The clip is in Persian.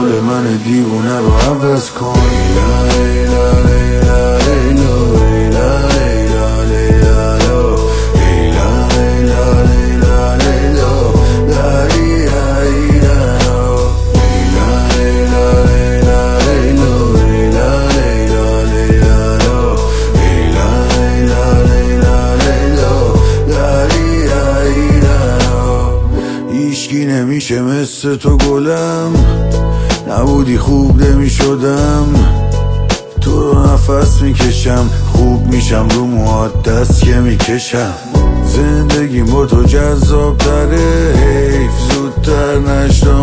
حال من دیوونه رو عوض کن. لیلا لیلا لیلا لیلا لیلا لیلا لیلا لیلا لیلا لیلا لیلا لیلا هیچکی نمیشه مثل تو گلم، نبودی خوب نمیشدم. تو رو نفس میکشم، خوب میشم رو موهات دست که میکشم. زندگیم با تو جذاب تره، حیف زودتر نشدم